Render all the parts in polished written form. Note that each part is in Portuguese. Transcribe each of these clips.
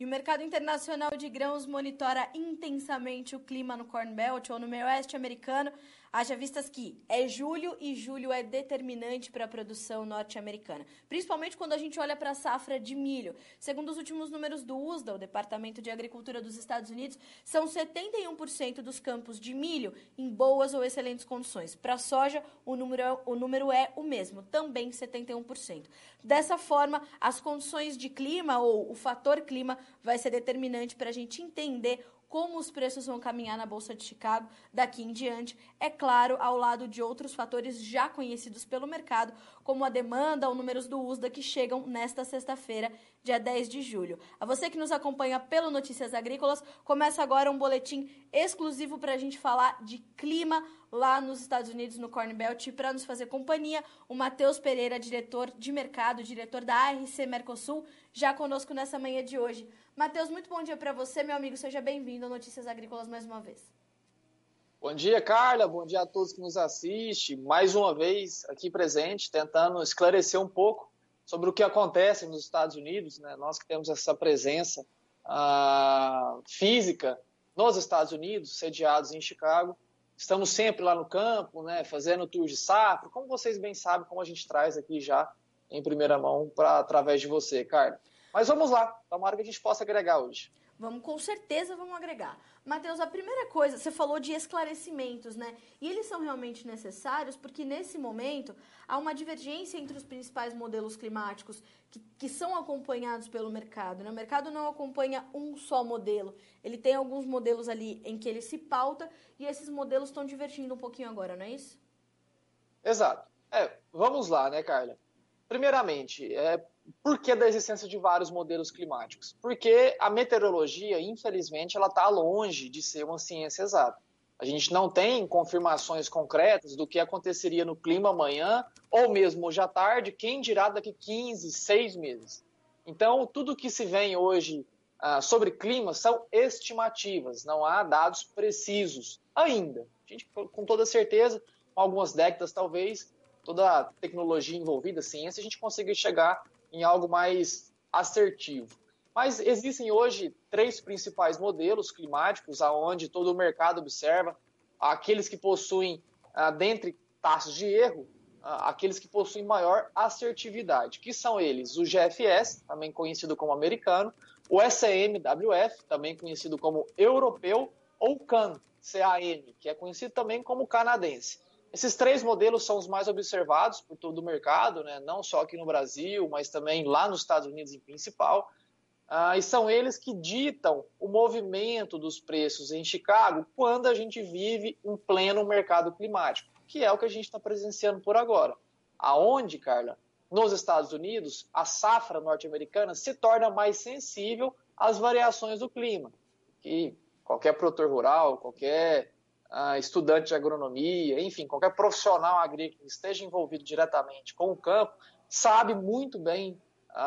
o mercado internacional de grãos monitora intensamente o clima no Corn Belt ou no meio oeste americano, haja vistas que é julho e julho é determinante para a produção norte-americana, principalmente quando a gente olha para a safra de milho. Segundo os últimos números do USDA, o Departamento de Agricultura dos Estados Unidos, são 71% dos campos de milho em boas ou excelentes condições. Para a soja, o número é o mesmo, também 71%. Dessa forma, as condições de clima ou o fator clima vai ser determinante para a gente entender como os preços vão caminhar na Bolsa de Chicago daqui em diante, é claro, ao lado de outros fatores já conhecidos pelo mercado, como a demanda ou números do USDA que chegam nesta sexta-feira, dia 10 de julho. A você que nos acompanha pelo Notícias Agrícolas, começa agora um boletim exclusivo para a gente falar de clima lá nos Estados Unidos, no Corn Belt, e para nos fazer companhia, o Matheus Pereira, diretor de mercado, diretor da ARC Mercosul, já conosco nessa manhã de hoje. Matheus, muito bom dia para você, meu amigo. Seja bem-vindo ao Notícias Agrícolas mais uma vez. Bom dia, Carla. Bom dia a todos que nos assistem. Mais uma vez aqui presente, tentando esclarecer um pouco sobre o que acontece nos Estados Unidos, né? Nós que temos essa presença física nos Estados Unidos, sediados em Chicago. Estamos sempre lá no campo, né, fazendo tour de safra. Como vocês bem sabem, como a gente traz aqui já em primeira mão através de você, Carla. Mas vamos lá, tomara que a gente possa agregar hoje. Com certeza vamos agregar. Matheus, a primeira coisa, você falou de esclarecimentos, né? E eles são realmente necessários porque nesse momento há uma divergência entre os principais modelos climáticos que são acompanhados pelo mercado, né? O mercado não acompanha um só modelo. Ele tem alguns modelos ali em que ele se pauta e esses modelos estão divergindo um pouquinho agora, não é isso? Exato. Vamos lá, né, Carla? Primeiramente, por que da existência de vários modelos climáticos? Porque a meteorologia, infelizmente, ela está longe de ser uma ciência exata. A gente não tem confirmações concretas do que aconteceria no clima amanhã, ou mesmo hoje à tarde, quem dirá daqui 15, 6 meses. Então, tudo que se vem hoje sobre clima são estimativas, não há dados precisos ainda. A gente, com toda certeza, com algumas décadas talvez, toda a tecnologia envolvida, ciência, a gente consiga chegar em algo mais assertivo. Mas existem hoje 3 principais modelos climáticos, aonde todo o mercado observa, aqueles que possuem, dentre taxas de erro, aqueles que possuem maior assertividade, que são eles o GFS, também conhecido como americano, o SMWF, também conhecido como europeu, ou o CAN, C-A-N, que é conhecido também como canadense. Esses 3 modelos são os mais observados por todo o mercado, né? Não só aqui no Brasil, mas também lá nos Estados Unidos em principal. E são eles que ditam o movimento dos preços em Chicago quando a gente vive em pleno mercado climático, que é o que a gente está presenciando por agora. Aonde, Carla, nos Estados Unidos, a safra norte-americana se torna mais sensível às variações do clima. Que qualquer produtor rural, qualquer estudante de agronomia, enfim, qualquer profissional agrícola que esteja envolvido diretamente com o campo, sabe muito bem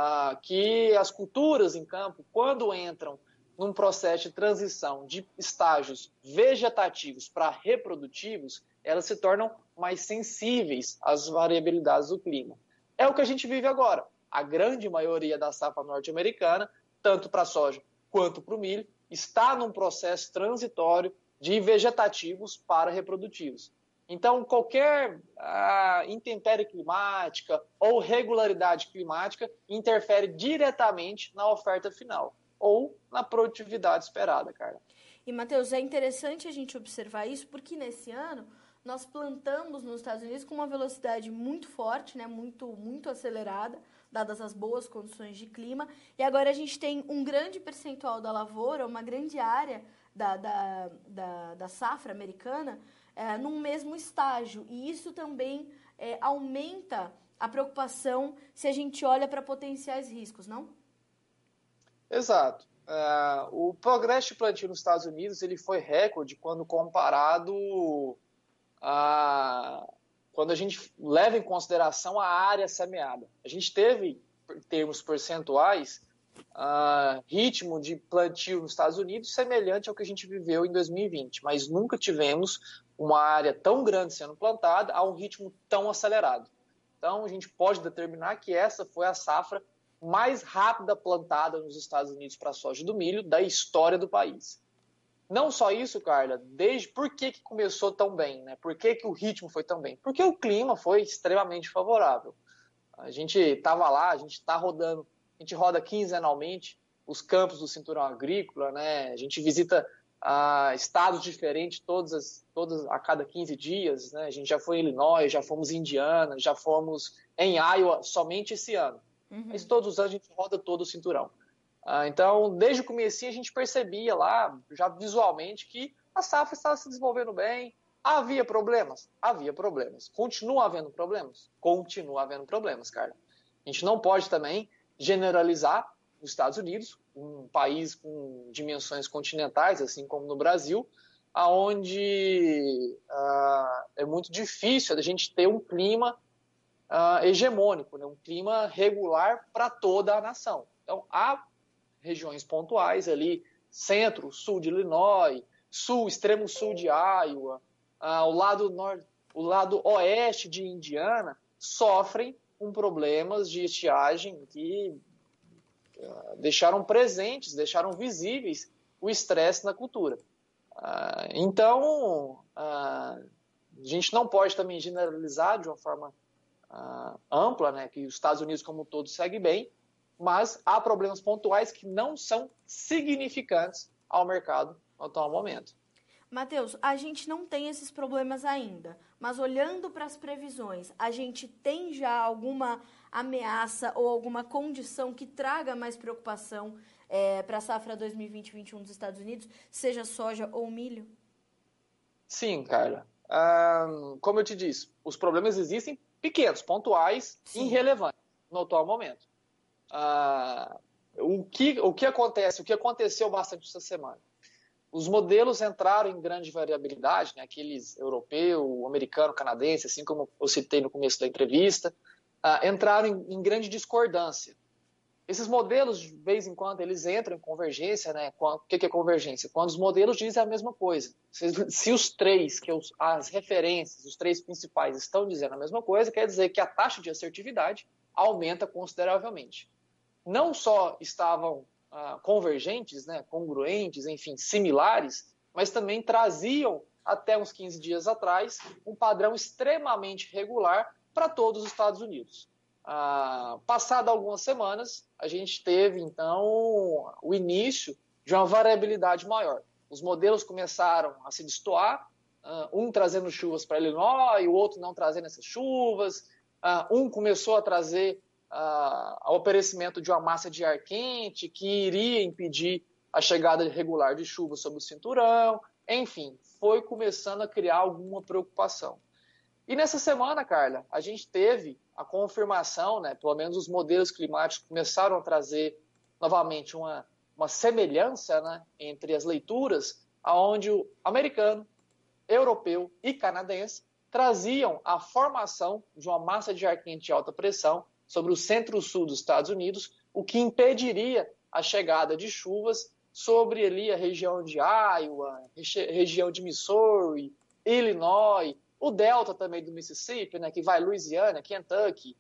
que as culturas em campo, quando entram num processo de transição de estágios vegetativos para reprodutivos, elas se tornam mais sensíveis às variabilidades do clima. É o que a gente vive agora. A grande maioria da safra norte-americana, tanto para a soja quanto para o milho, está num processo transitório de vegetativos para reprodutivos. Então, qualquer intempérie climática ou regularidade climática interfere diretamente na oferta final ou na produtividade esperada, Carla. E, Matheus, é interessante a gente observar isso porque nesse ano nós plantamos nos Estados Unidos com uma velocidade muito forte, né, muito acelerada, dadas as boas condições de clima, e agora a gente tem um grande percentual da lavoura, uma grande área da safra americana num mesmo estágio. E isso também aumenta a preocupação se a gente olha para potenciais riscos, não? Exato. O progresso de plantio nos Estados Unidos ele foi recorde quando comparado quando a gente leva em consideração a área semeada. A gente teve, em termos percentuais, ritmo de plantio nos Estados Unidos semelhante ao que a gente viveu em 2020, mas nunca tivemos uma área tão grande sendo plantada a um ritmo tão acelerado. Então, a gente pode determinar que essa foi a safra mais rápida plantada nos Estados Unidos para a soja e do milho da história do país. Não só isso, Carla, por que começou tão bem, né? Por que o ritmo foi tão bem? Porque o clima foi extremamente favorável. A gente estava lá, a gente está rodando, a gente roda quinzenalmente os campos do Cinturão Agrícola, né? A gente visita estados diferentes todos a cada 15 dias, né? A gente já foi em Illinois, já fomos em Indiana, já fomos em Iowa somente esse ano. Mas todos os anos a gente roda todo o cinturão. Então, desde o começo a gente percebia lá, já visualmente, que a safra estava se desenvolvendo bem. Havia problemas? Havia problemas. Continua havendo problemas? Continua havendo problemas, cara. A gente não pode também generalizar os Estados Unidos, um país com dimensões continentais, assim como no Brasil, onde é muito difícil a gente ter um clima hegemônico, né? Um clima regular para toda a nação. Então, há regiões pontuais ali, centro, sul de Illinois, sul, extremo sul de Iowa, o lado oeste de Indiana, sofrem com problemas de estiagem que deixaram presentes, deixaram visíveis o estresse na cultura. Então, a gente não pode também generalizar de uma forma ampla, né, que os Estados Unidos como um todo segue bem, mas há problemas pontuais que não são significantes ao mercado no atual momento. Matheus, a gente não tem esses problemas ainda, mas olhando para as previsões, a gente tem já alguma ameaça ou alguma condição que traga mais preocupação para a safra 2020-21 dos Estados Unidos, seja soja ou milho? Sim, Carla. Como eu te disse, os problemas existem pequenos, pontuais, sim, irrelevantes no atual momento. O que acontece, o que aconteceu bastante essa semana? Os modelos entraram em grande variabilidade, né, aqueles europeu, americano, canadense, assim como eu citei no começo da entrevista, entraram em grande discordância. Esses modelos, de vez em quando, eles entram em convergência, né? O que é convergência? Quando os modelos dizem a mesma coisa. Se os três, as referências, os três principais estão dizendo a mesma coisa, quer dizer que a taxa de assertividade aumenta consideravelmente. Não só estavam convergentes, né, congruentes, enfim, similares, mas também traziam, até uns 15 dias atrás, um padrão extremamente regular para todos os Estados Unidos. Passado algumas semanas, a gente teve, então, o início de uma variabilidade maior. Os modelos começaram a se destoar, um trazendo chuvas para Illinois, o outro não trazendo essas chuvas, um começou a trazer o oferecimento de uma massa de ar quente que iria impedir a chegada regular de chuva sobre o cinturão. Enfim, foi começando a criar alguma preocupação. E nessa semana, Carla, a gente teve a confirmação, né, pelo menos os modelos climáticos começaram a trazer novamente uma semelhança, né, entre as leituras, onde o americano, europeu e canadense traziam a formação de uma massa de ar quente de alta pressão sobre o centro-sul dos Estados Unidos, o que impediria a chegada de chuvas sobre ali a região de Iowa, região de Missouri, Illinois, o delta também do Mississippi, né, que vai Louisiana, Kentucky,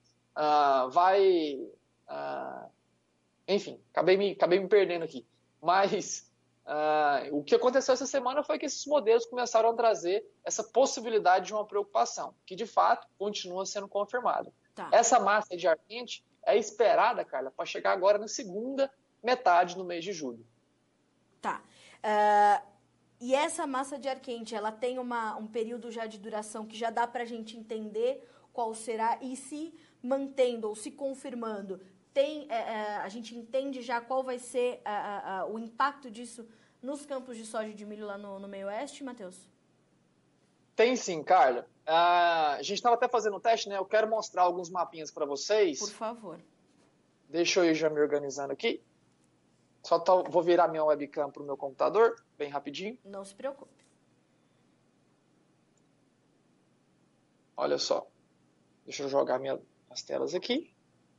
enfim, acabei me perdendo aqui. Mas o que aconteceu essa semana foi que esses modelos começaram a trazer essa possibilidade de uma preocupação, que de fato continua sendo confirmada. Tá. Essa massa de ar quente é esperada, Carla, para chegar agora na segunda metade do mês de julho. Tá. E essa massa de ar quente, ela tem um período já de duração que já dá para a gente entender qual será, e se mantendo ou se confirmando, a gente entende já qual vai ser o impacto disso nos campos de soja e de milho lá no meio oeste, Matheus? Tem sim, Carla. A gente estava até fazendo um teste, né? Eu quero mostrar alguns mapinhas para vocês. Por favor. Deixa eu ir já me organizando aqui. Vou virar minha webcam para o meu computador, bem rapidinho. Não se preocupe. Olha só. Deixa eu jogar as telas aqui.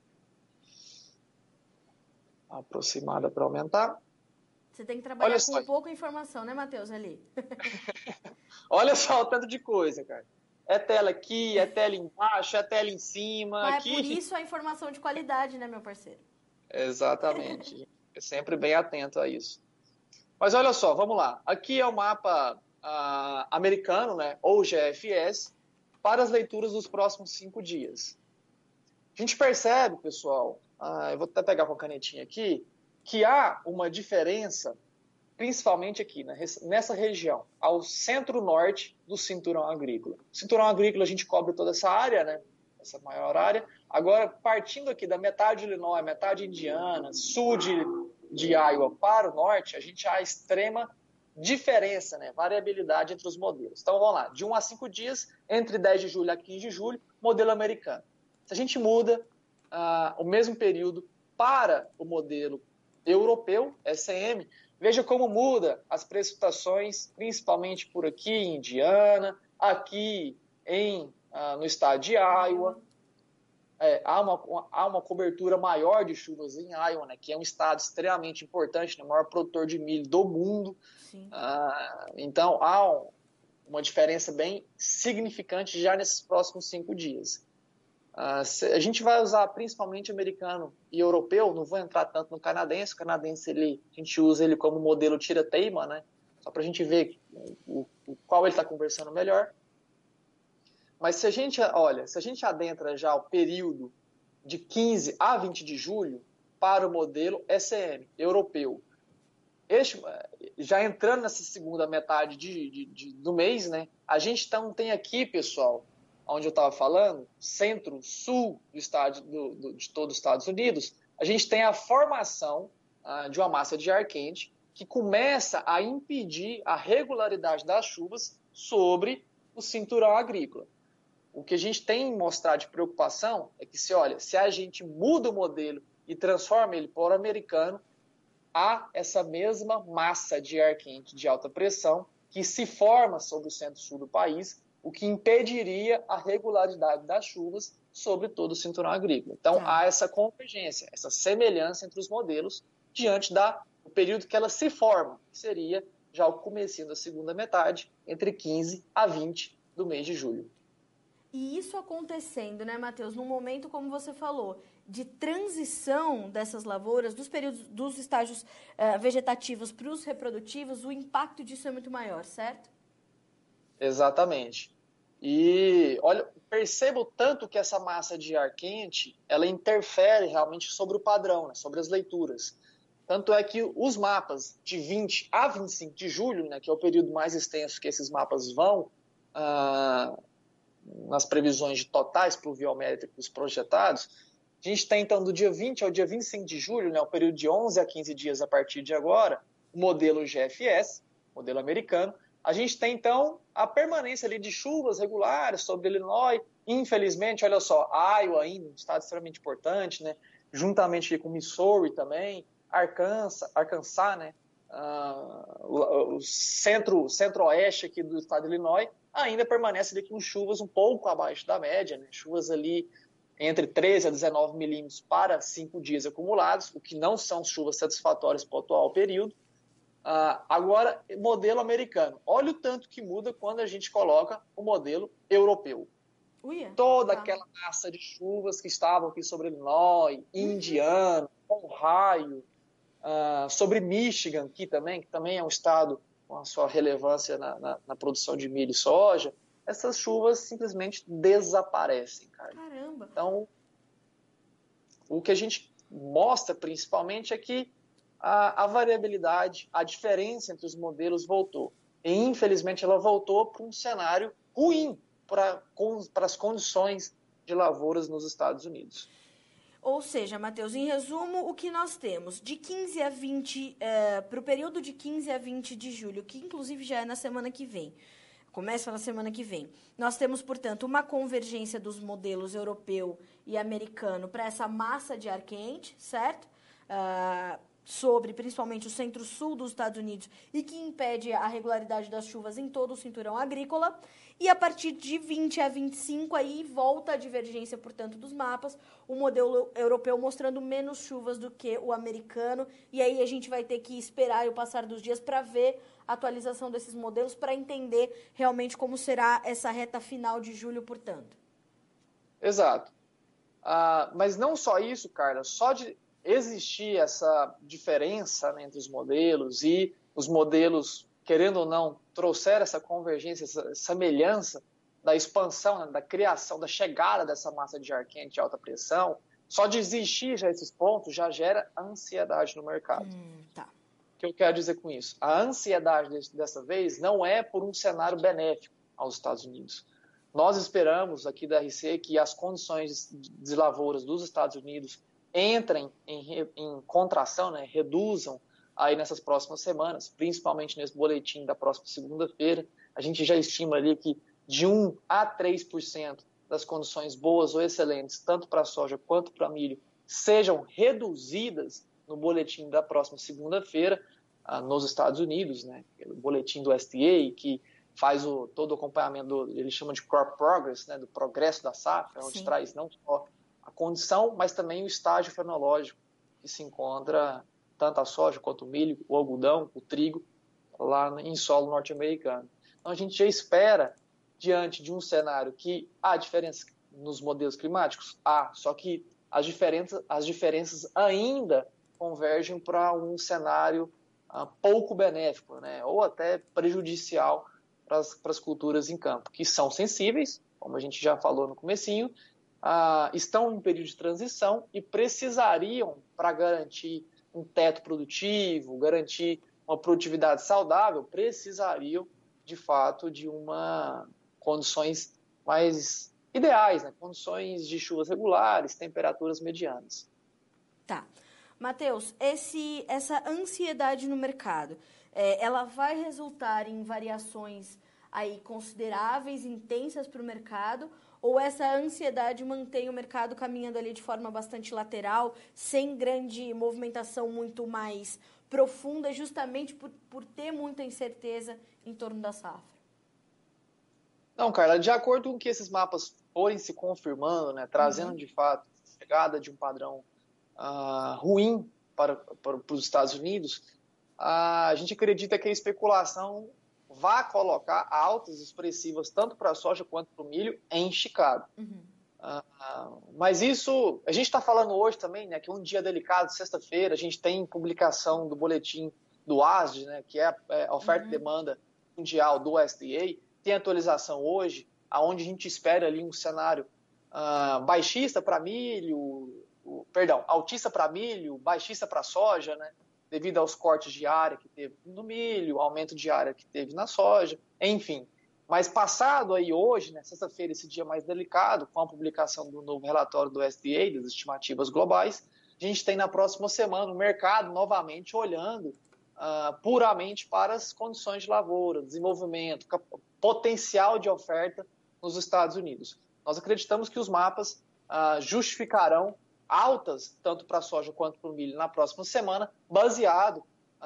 Aproximada para aumentar. Você tem que trabalhar com pouca informação, né, Matheus, ali? Olha só o tanto de coisa, cara. É tela aqui, é tela embaixo, é tela em cima. Mas aqui. É por isso a informação de qualidade, né, meu parceiro? Exatamente. É sempre bem atento a isso. Mas olha só, vamos lá. Aqui é o mapa americano, né, ou GFS, para as leituras dos próximos 5 dias. A gente percebe, pessoal, eu vou até pegar com a canetinha aqui, que há uma diferença, principalmente aqui, nessa região, ao centro-norte do cinturão agrícola. O cinturão agrícola a gente cobre toda essa área, né, essa maior área. Agora, partindo aqui da metade de Illinois, metade Indiana, sul de Iowa para o norte, a gente há extrema diferença, né, variabilidade entre os modelos. Então, vamos lá, de 1 a 5 dias, entre 10 de julho a 15 de julho, modelo americano. Se a gente muda o mesmo período para o modelo europeu, SEM, veja como muda as precipitações, principalmente por aqui em Indiana, aqui no estado de Iowa. Há uma cobertura maior de chuvas em Iowa, né, que é um estado extremamente importante, né, o maior produtor de milho do mundo. Então, há uma diferença bem significante já nesses próximos 5 dias. A gente vai usar principalmente americano e europeu, não vou entrar tanto no canadense. O canadense a gente usa ele como modelo tira-teima, né, só para a gente ver qual ele está conversando melhor. Mas se a gente adentra já o período de 15 a 20 de julho para o modelo SEM europeu, já entrando nessa segunda metade do mês, né, a gente tem aqui, pessoal, onde eu estava falando, centro-sul de todos os Estados Unidos, a gente tem a formação de uma massa de ar quente que começa a impedir a regularidade das chuvas sobre o cinturão agrícola. O que a gente tem mostrado de preocupação é que, se a gente muda o modelo e transforma ele para o americano, há essa mesma massa de ar quente de alta pressão que se forma sobre o centro-sul do país, o que impediria a regularidade das chuvas sobre todo o cinturão agrícola. Então, há essa convergência, essa semelhança entre os modelos diante do período que ela se forma, que seria já o comecinho da segunda metade, entre 15 a 20 do mês de julho. E isso acontecendo, né, Matheus, num momento, como você falou, de transição dessas lavouras, dos estágios vegetativos para os reprodutivos, o impacto disso é muito maior, certo? Exatamente. E perceba o tanto que essa massa de ar quente, ela interfere realmente sobre o padrão, né, sobre as leituras. Tanto é que os mapas de 20 a 25 de julho, né, que é o período mais extenso que esses mapas vão, nas previsões de totais pluviométricos projetados, a gente tem, então, do dia 20 ao dia 25 de julho, né, o período de 11 a 15 dias a partir de agora, o modelo GFS, modelo americano. A gente tem, então, a permanência ali de chuvas regulares sobre Illinois. Infelizmente, olha só, Iowa ainda, um estado extremamente importante, né, juntamente com Missouri também, Arkansas, né, o centro-oeste aqui do estado de Illinois, ainda permanece ali com chuvas um pouco abaixo da média, né? Chuvas ali entre 13 a 19 milímetros para 5 dias acumulados, o que não são chuvas satisfatórias para o atual período. Agora, modelo americano. Olha o tanto que muda quando a gente coloca o modelo europeu. Toda aquela massa de chuvas que estavam aqui sobre Illinois, Indiana, Ohio, sobre Michigan aqui também, que também é um estado com a sua relevância na produção de milho e soja, essas chuvas simplesmente desaparecem, cara. Caramba! Então, o que a gente mostra principalmente é que a variabilidade, a diferença entre os modelos voltou. E, infelizmente, ela voltou para um cenário ruim para as condições de lavouras nos Estados Unidos. Ou seja, Matheus, em resumo, o que nós temos de 15 a 20, para o período de 15 a 20 de julho, que inclusive já é na semana que vem, começa na semana que vem, nós temos, portanto, uma convergência dos modelos europeu e americano para essa massa de ar quente, certo? Sobre, principalmente, o centro-sul dos Estados Unidos e que impede a regularidade das chuvas em todo o cinturão agrícola. E a partir de 20 a 25, aí volta a divergência, portanto, dos mapas, o modelo europeu mostrando menos chuvas do que o americano. E aí a gente vai ter que esperar o passar dos dias para ver a atualização desses modelos, para entender realmente como será essa reta final de julho, portanto. Exato. Mas não só isso, Carla, só de existir essa diferença, né, entre os modelos, e os modelos, querendo ou não, trouxeram essa convergência, essa semelhança da expansão, né, da criação, da chegada dessa massa de ar quente de alta pressão, só de existir já esses pontos já gera ansiedade no mercado. Tá. O que eu quero dizer com isso? A ansiedade dessa vez não é por um cenário benéfico aos Estados Unidos. Nós esperamos aqui da RC que as condições de lavouras dos Estados Unidos entrem em contração, né, reduzam aí nessas próximas semanas, principalmente nesse boletim da próxima segunda-feira. A gente já estima ali que de 1 a 3% das condições boas ou excelentes, tanto para a soja quanto para milho, sejam reduzidas no boletim da próxima segunda-feira nos Estados Unidos, né? O boletim do USDA, que faz todo o acompanhamento, ele chama de crop progress, né? Do progresso da safra, onde traz não só a condição, mas também o estágio fenológico que se encontra tanto a soja quanto o milho, o algodão, o trigo, lá em solo norte-americano. Então a gente já espera, diante de um cenário que há diferença nos modelos climáticos, só que as diferenças ainda convergem para um cenário pouco benéfico, né, ou até prejudicial para as culturas em campo, que são sensíveis, como a gente já falou no comecinho, estão em período de transição e precisariam, para garantir um teto produtivo, garantir uma produtividade saudável, precisariam, de fato, de condições mais ideais, né? Condições de chuvas regulares, temperaturas medianas. Tá. Matheus, essa ansiedade no mercado, ela vai resultar em variações aí consideráveis, intensas para o mercado, ou essa ansiedade mantém o mercado caminhando ali de forma bastante lateral, sem grande movimentação muito mais profunda, justamente por ter muita incerteza em torno da safra? Não, Carla, de acordo com que esses mapas forem se confirmando, né, trazendo de fato a chegada de um padrão ruim para os Estados Unidos, a gente acredita que a especulação vai colocar altas expressivas tanto para a soja quanto para o milho em Chicago. Mas isso, a gente está falando hoje também, né, que é um dia delicado, sexta-feira, a gente tem publicação do boletim do ASD, né, que é a oferta e demanda mundial do USDA, tem atualização hoje, aonde a gente espera ali um cenário baixista para milho, altista para milho, baixista para soja, né, devido aos cortes de área que teve no milho, aumento de área que teve na soja, enfim. Mas passado aí hoje, né, sexta-feira, esse dia mais delicado, com a publicação do novo relatório do USDA, das estimativas globais, a gente tem na próxima semana o mercado novamente olhando puramente para as condições de lavoura, desenvolvimento, potencial de oferta nos Estados Unidos. Nós acreditamos que os mapas justificarão altas, tanto para a soja quanto para o milho, na próxima semana, baseado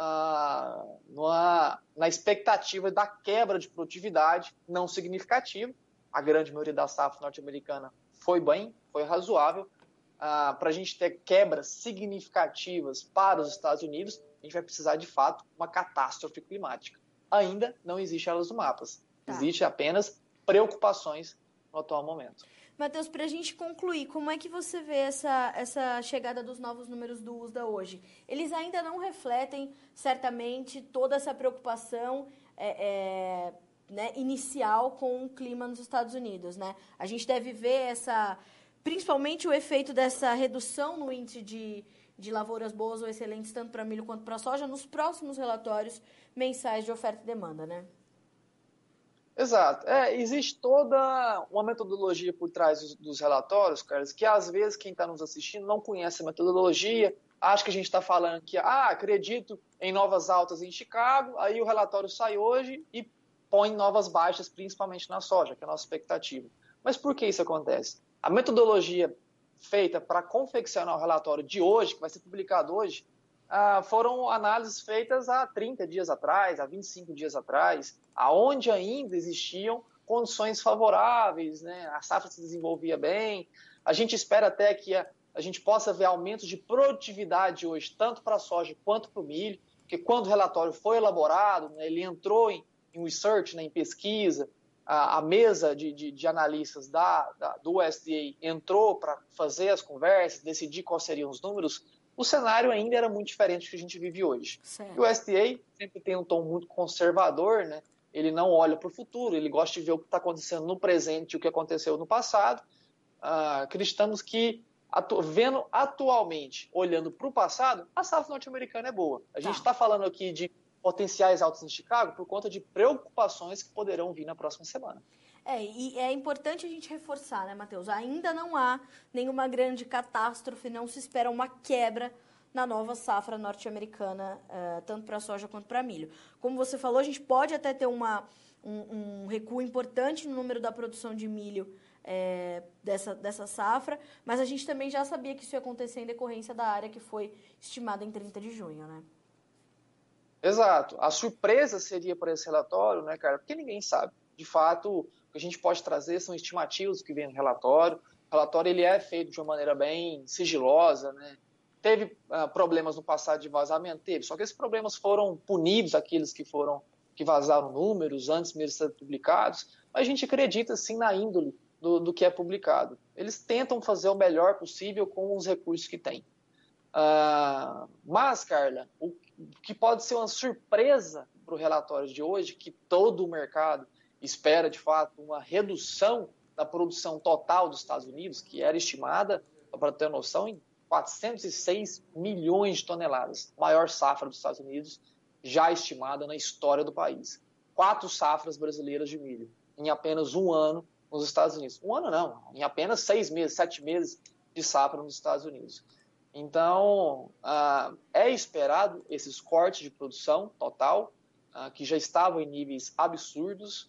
na expectativa da quebra de produtividade não significativa. A grande maioria da safra norte-americana foi razoável. Para a gente ter quebras significativas para os Estados Unidos, a gente vai precisar, de fato, uma catástrofe climática. Ainda não existe elas no mapas. Existe apenas preocupações no atual momento. Matheus, para a gente concluir, como é que você vê essa chegada dos novos números do USDA hoje? Eles ainda não refletem, certamente, toda essa preocupação né, inicial com o clima nos Estados Unidos, né? A gente deve ver principalmente o efeito dessa redução no índice de lavouras boas ou excelentes, tanto para milho quanto para soja, nos próximos relatórios mensais de oferta e demanda, né? Exato. Existe toda uma metodologia por trás dos relatórios, Carlos, que às vezes quem está nos assistindo não conhece a metodologia, acha que a gente está falando que, acredito em novas altas em Chicago, aí o relatório sai hoje e põe novas baixas, principalmente na soja, que é a nossa expectativa. Mas por que isso acontece? A metodologia feita para confeccionar o relatório de hoje, que vai ser publicado hoje, foram análises feitas há 30 dias atrás, há 25 dias atrás, aonde ainda existiam condições favoráveis, né? A safra se desenvolvia bem. A gente espera até que a gente possa ver aumentos de produtividade hoje, tanto para a soja quanto para o milho, porque quando o relatório foi elaborado, né, ele entrou em research, né, em pesquisa, a mesa de analistas do USDA entrou para fazer as conversas, decidir quais seriam os números. o cenário ainda era muito diferente do que a gente vive hoje. Certo. E o USDA sempre tem um tom muito conservador, né? Ele não olha para o futuro, ele gosta de ver o que está acontecendo no presente e o que aconteceu no passado. Acreditamos que, vendo atualmente, olhando para o passado, a safra norte-americana é boa. A gente está falando aqui de potenciais altos em Chicago por conta de preocupações que poderão vir na próxima semana. E é importante a gente reforçar, né, Matheus? Ainda não há nenhuma grande catástrofe, não se espera uma quebra na nova safra norte-americana, tanto para soja quanto para milho. Como você falou, a gente pode até ter um recuo importante no número da produção de milho dessa safra, mas a gente também já sabia que isso ia acontecer em decorrência da área que foi estimada em 30 de junho, né? Exato. A surpresa seria para esse relatório, né, cara? Porque ninguém sabe. De fato, o que a gente pode trazer são estimativas que vem no relatório. O relatório ele é feito de uma maneira bem sigilosa, né? Teve problemas no passado de vazamento? Teve. Só que esses problemas foram punidos, aqueles que vazaram números antes mesmo de serem publicados. Mas a gente acredita, sim, na índole do que é publicado. Eles tentam fazer o melhor possível com os recursos que têm. Mas, Carla, o que pode ser uma surpresa para o relatório de hoje, que todo o mercado espera, de fato, uma redução da produção total dos Estados Unidos, que era estimada, para ter noção, em 406 milhões de toneladas, maior safra dos Estados Unidos já estimada na história do país. 4 safras brasileiras de milho em apenas um ano nos Estados Unidos. Um ano não, em apenas 6 meses, 7 meses de safra nos Estados Unidos. Então, é esperado esses cortes de produção total, que já estavam em níveis absurdos,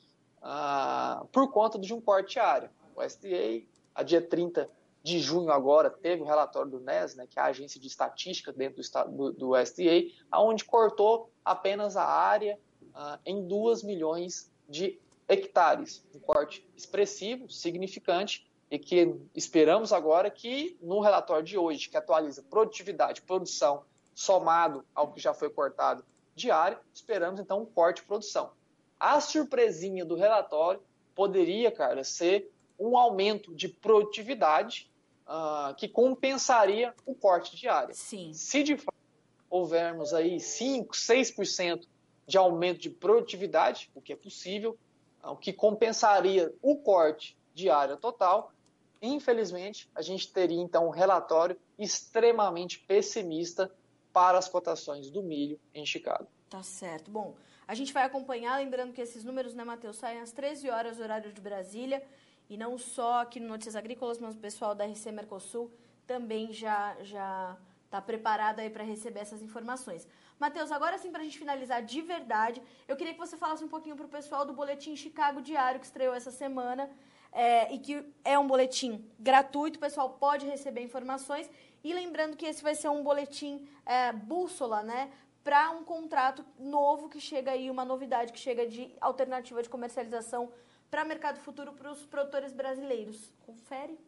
por conta de um corte de área. O USDA, a dia 30 de junho agora, teve o relatório do NES, né, que é a agência de estatística dentro do USDA, onde cortou apenas a área em 2 milhões de hectares. Um corte expressivo, significante, e que esperamos agora que no relatório de hoje, que atualiza produtividade, produção, somado ao que já foi cortado de área, esperamos então um corte de produção. A surpresinha do relatório poderia, cara, ser um aumento de produtividade que compensaria o corte de área. Sim. Se de fato houvermos aí 5%, 6% de aumento de produtividade, o que é possível, o que compensaria o corte de área total, infelizmente, a gente teria então um relatório extremamente pessimista para as cotações do milho em Chicago. Tá certo. Bom, a gente vai acompanhar, lembrando que esses números, né, Matheus, saem às 13 horas, horário de Brasília, e não só aqui no Notícias Agrícolas, mas o pessoal da RC Mercosul também já está preparado aí para receber essas informações. Matheus, agora sim, para a gente finalizar de verdade, eu queria que você falasse um pouquinho para o pessoal do Boletim Chicago Diário, que estreou essa semana, e que é um boletim gratuito, o pessoal pode receber informações, e lembrando que esse vai ser um boletim bússola, né, para um contrato novo que chega aí, uma novidade que chega de alternativa de comercialização para mercado futuro para os produtores brasileiros. Confere?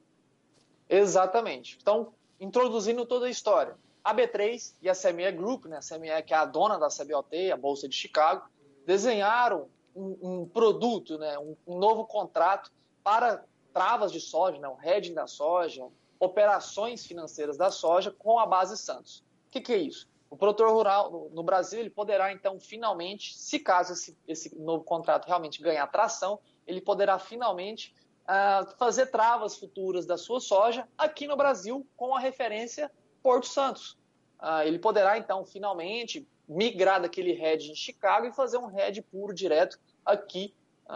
Exatamente. Então, introduzindo toda a história. A B3 e a CME Group, né, a CME que é a dona da CBOT, a Bolsa de Chicago, desenharam um produto, né, um novo contrato para travas de soja, né, o hedging da soja, operações financeiras da soja com a base Santos. O que é isso? O produtor rural no Brasil ele poderá, então, finalmente, se caso esse novo contrato realmente ganhar tração, ele poderá finalmente fazer travas futuras da sua soja aqui no Brasil com a referência Porto Santos. Ele poderá, então, finalmente migrar daquele hedge em Chicago e fazer um hedge puro direto aqui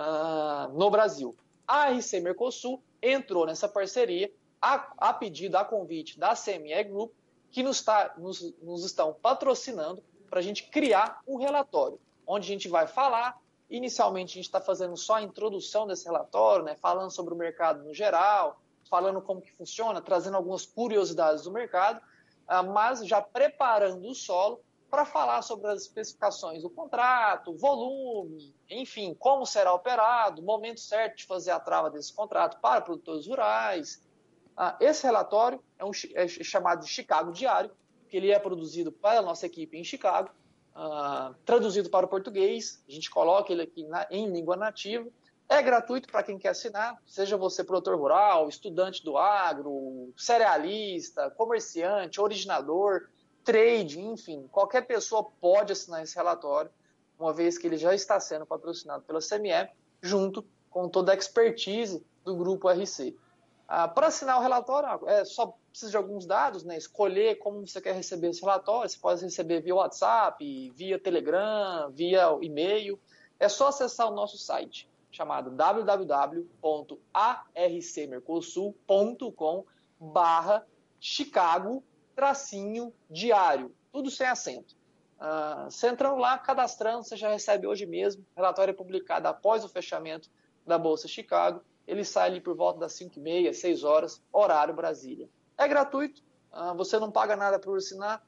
no Brasil. A RC Mercosul entrou nessa parceria a pedido, a convite da CME Group, que nos estão patrocinando para a gente criar um relatório, onde a gente vai falar. Inicialmente, a gente está fazendo só a introdução desse relatório, né, falando sobre o mercado no geral, falando como que funciona, trazendo algumas curiosidades do mercado, mas já preparando o solo para falar sobre as especificações do contrato, volume, enfim, como será operado, o momento certo de fazer a trava desse contrato para produtores rurais. Esse relatório é chamado de Chicago Diário, que ele é produzido para a nossa equipe em Chicago, traduzido para o português, a gente coloca ele aqui em língua nativa, É gratuito para quem quer assinar, seja você produtor rural, estudante do agro, cerealista, comerciante, originador, trade, enfim, qualquer pessoa pode assinar esse relatório, uma vez que ele já está sendo patrocinado pela CME, junto com toda a expertise do Grupo RC. Para assinar o relatório, só precisa de alguns dados, né? Escolher como você quer receber esse relatório, você pode receber via WhatsApp, via Telegram, via e-mail. É só acessar o nosso site, chamado www.arcmercosul.com/Chicago-diário, tudo sem acento. Você entrando lá, cadastrando, você já recebe hoje mesmo. O relatório é publicado após o fechamento da Bolsa Chicago. Ele sai ali por volta das 5h30, 6 horas, horário Brasília. É gratuito, você não paga nada por assinar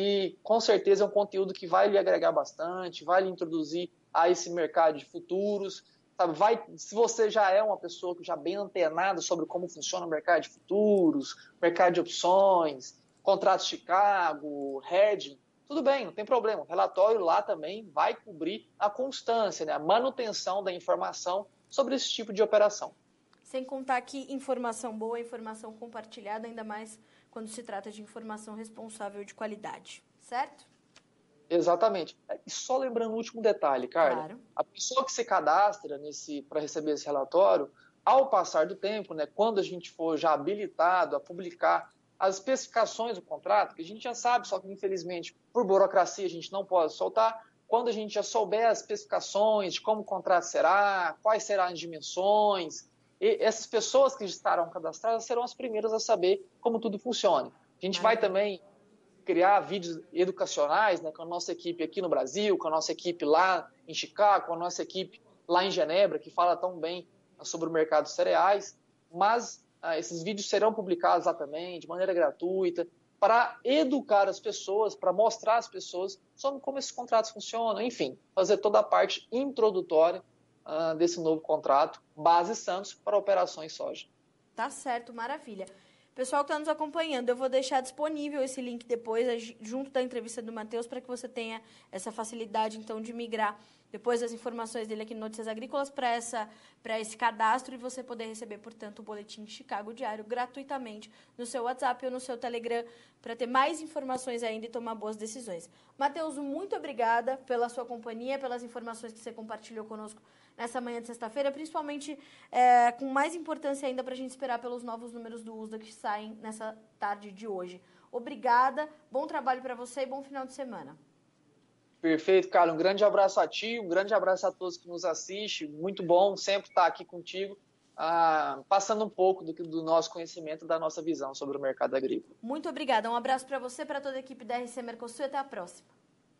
e com certeza é um conteúdo que vai lhe agregar bastante, vai lhe introduzir a esse mercado de futuros. Sabe? Se você já é uma pessoa que já bem antenada sobre como funciona o mercado de futuros, mercado de opções, contratos Chicago, hedging, tudo bem, não tem problema. O relatório lá também vai cobrir a constância, né? A manutenção da informação sobre esse tipo de operação. Sem contar que informação boa, informação compartilhada, ainda mais quando se trata de informação responsável de qualidade, certo? Exatamente. E só lembrando o último detalhe, Carla. Claro. A pessoa que se cadastra para receber esse relatório, ao passar do tempo, né, quando a gente for já habilitado a publicar as especificações do contrato, que a gente já sabe, só que infelizmente por burocracia a gente não pode soltar, quando a gente já souber as especificações de como o contrato será, quais serão as dimensões, e essas pessoas que estarão cadastradas serão as primeiras a saber como tudo funciona. A gente vai também criar vídeos educacionais, né, com a nossa equipe aqui no Brasil, com a nossa equipe lá em Chicago, com a nossa equipe lá em Genebra, que fala tão bem sobre o mercado de cereais, mas esses vídeos serão publicados lá também, de maneira gratuita, para educar as pessoas, para mostrar às pessoas sobre como esses contratos funcionam, enfim, fazer toda a parte introdutória desse novo contrato, Base Santos, para operações soja. Tá certo, maravilha. Pessoal que está nos acompanhando, eu vou deixar disponível esse link depois, junto da entrevista do Matheus, para que você tenha essa facilidade, então, de migrar depois das informações dele aqui no Notícias Agrícolas para esse cadastro e você poder receber, portanto, o Boletim Chicago Diário gratuitamente no seu WhatsApp ou no seu Telegram para ter mais informações ainda e tomar boas decisões. Matheus, muito obrigada pela sua companhia, pelas informações que você compartilhou conosco nessa manhã de sexta-feira, principalmente com mais importância ainda para a gente esperar pelos novos números do USDA que saem nessa tarde de hoje. Obrigada, bom trabalho para você e bom final de semana. Perfeito, Carlos. Um grande abraço a ti, um grande abraço a todos que nos assistem. Muito bom sempre estar aqui contigo, passando um pouco do nosso conhecimento, da nossa visão sobre o mercado agrícola. Muito obrigada. Um abraço para você, para toda a equipe da RC Mercosul e até a próxima.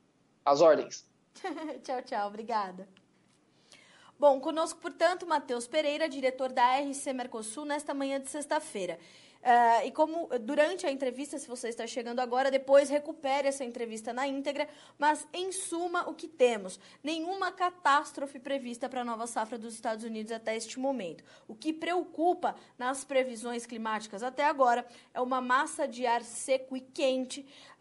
Às ordens. Tchau, tchau. Obrigada. Bom, conosco, portanto, Matheus Pereira, diretor da RC Mercosul, nesta manhã de sexta-feira. E como durante a entrevista, se você está chegando agora, depois recupere essa entrevista na íntegra, mas em suma o que temos? Nenhuma catástrofe prevista para a nova safra dos Estados Unidos até este momento. O que preocupa nas previsões climáticas até agora é uma massa de ar seco e quente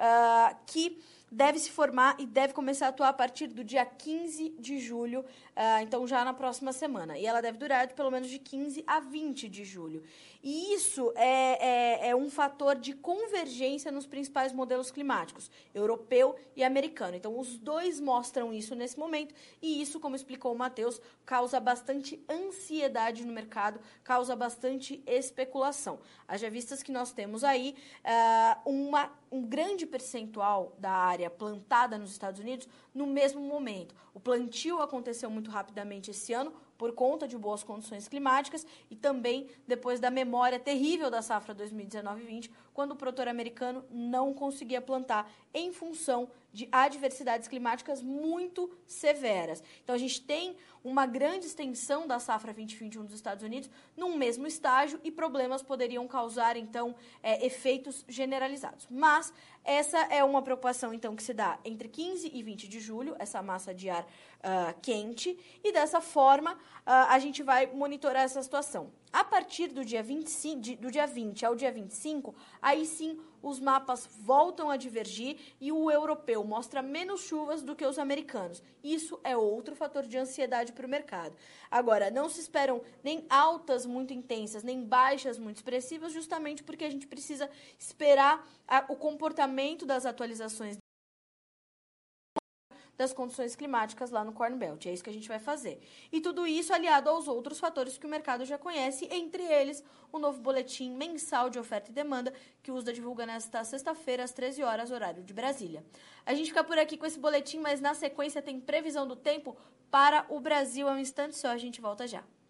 que deve se formar e deve começar a atuar a partir do dia 15 de julho, então já na próxima semana. E ela deve durar de pelo menos de 15 a 20 de julho. E isso é um fator de convergência nos principais modelos climáticos, europeu e americano. Então, os dois mostram isso nesse momento e isso, como explicou o Matheus, causa bastante ansiedade no mercado, causa bastante especulação. Haja vistas que nós temos aí um grande percentual da área plantada nos Estados Unidos no mesmo momento. O plantio aconteceu muito rapidamente esse ano, por conta de boas condições climáticas e também depois da memória terrível da safra 2019-20, quando o produtor americano não conseguia plantar em função de adversidades climáticas muito severas. Então, a gente tem uma grande extensão da safra 2021 dos Estados Unidos num mesmo estágio e problemas poderiam causar, então, efeitos generalizados. Mas essa é uma preocupação, então, que se dá entre 15 e 20 de julho, essa massa de ar quente, e dessa forma a gente vai monitorar essa situação. A partir do dia 20 ao dia 25, aí sim os mapas voltam a divergir e o europeu mostra menos chuvas do que os americanos. Isso é outro fator de ansiedade para o mercado. Agora, não se esperam nem altas muito intensas, nem baixas muito expressivas, justamente porque a gente precisa esperar o comportamento das atualizações das condições climáticas lá no Corn Belt. É isso que a gente vai fazer. E tudo isso aliado aos outros fatores que o mercado já conhece, entre eles o novo boletim mensal de oferta e demanda, que o USDA divulga nesta sexta-feira, às 13 horas, horário de Brasília. A gente fica por aqui com esse boletim, mas na sequência tem previsão do tempo para o Brasil. É um instante só, a gente volta já.